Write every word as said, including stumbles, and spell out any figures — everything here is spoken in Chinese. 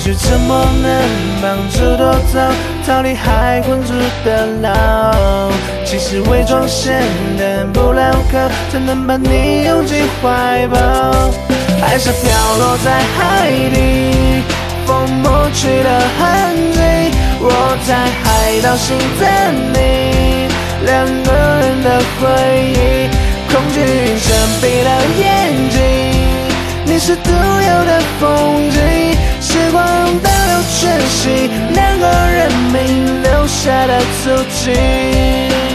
许沉默能帮助夺走逃离还困住的牢，其实伪装显得不牢靠，才能把你拥进怀抱。爱是飘落在海底，风抹去了痕迹，我在海岛心等你，两个人的回忆，恐惧遮蔽了眼睛，你是独有的风景，时光倒流全息，两个人名留下的足迹。